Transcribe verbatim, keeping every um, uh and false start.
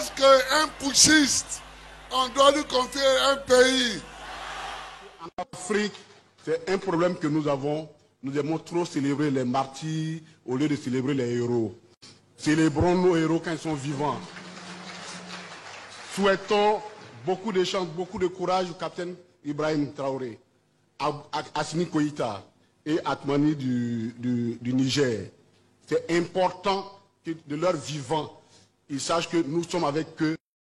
pense qu'un putschiste, on doit lui confier un pays. En Afrique, c'est un problème que nous avons. Nous aimons trop célébrer les martyrs au lieu de célébrer les héros. Célébrons nos héros quand ils sont vivants. Souhaitons beaucoup de chance, beaucoup de courage au capitaine Ibrahim Traoré, Assimi Koïta et Atmani du, du, du Niger. C'est important que de leur vivant, ils sachent que nous sommes avec eux.